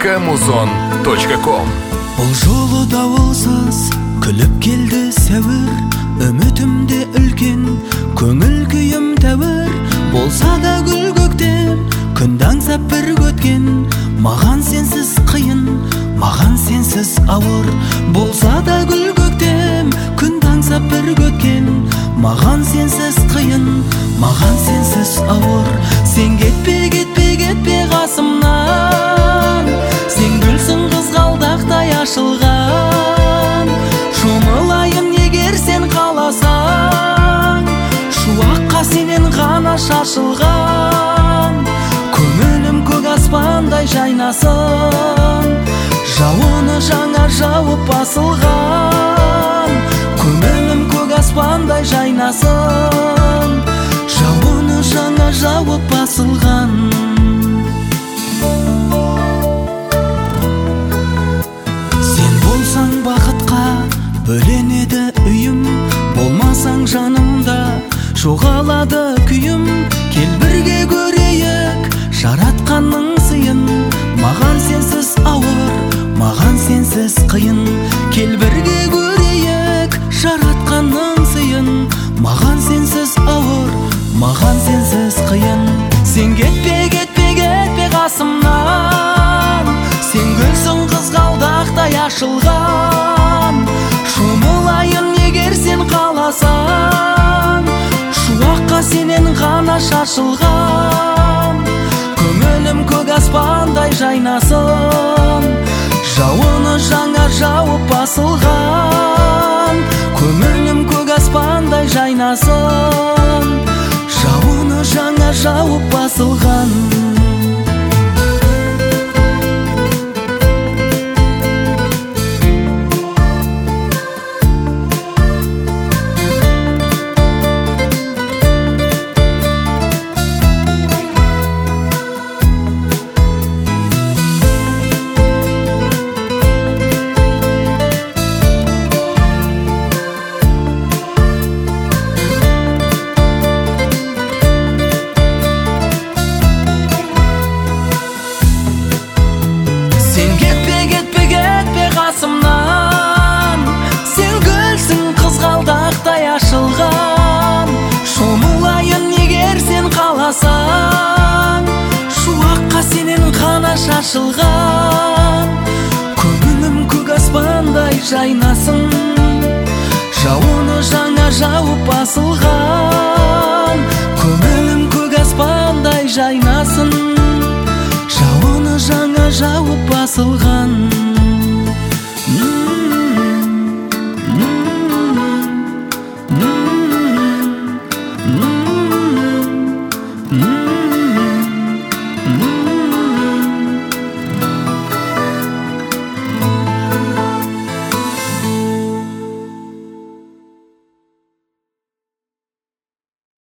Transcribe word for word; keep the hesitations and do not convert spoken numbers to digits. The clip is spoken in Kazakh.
точка музон точка ком. Бұл жолы дауылсыз күліп келді сәуір, үмітімде үлкен, көңіл күйім тәуір. Болса да гүл көктем, күнді аңсап бір көткен, маған сенсіз қиын, маған сенсіз ауыр. Болса да гүл көктем, күнді аңсап бір көткен, маған сенсіз қиын, маған сенсіз ауыр. Сен кетпе, кетпе, кетпе қасымнан, сен гүлсің қызғалдақтай ашылған. Шомылайын егер сен қаласаң, шуаққа сенен ғана шашылған. Көңілім көк аспандай жайнасын, жауыны жаңа жауып басылған. Көңілім көк аспандай жайнасын, жауыны жаңа жауып басылған. Сен болсаң бақытқа бөленеді үйім, болмасаң жанымда жоғалады күйім. Кел бірге көрейік жаратқанның сыйын, маған сенсіз ауыр, маған сенсіз қиын. Кел бірге көрейік жаратқанның сыйын, маған сенсіз ауыр, маған сенсіз қиын. Сен кетпе, кетпе, кетпе қасымнан, сен гүлсің қызғалдақтай ашылған. Шомылайын егер сен қаласаң, шуаққа сенен ғана шашылған. Көңілім көк аспандай жайнасын, жауыны жаңа жауып басылған. Көңілім көк аспандай жайнасын, жауыны жаңа жауып басылған. Сен кетпе, кетпе, кетпе қасымнан, сен гүлсің қызғалдақтай ашылған. Шомылайын егер сен қаласаң, шуаққа сенен ғана шашылған. Көңілім көк аспандай жайнасын, жауыны жаңа жауып басылған. Көңілім көк аспандай жайнасын, жауыны жаңа жауып басылған.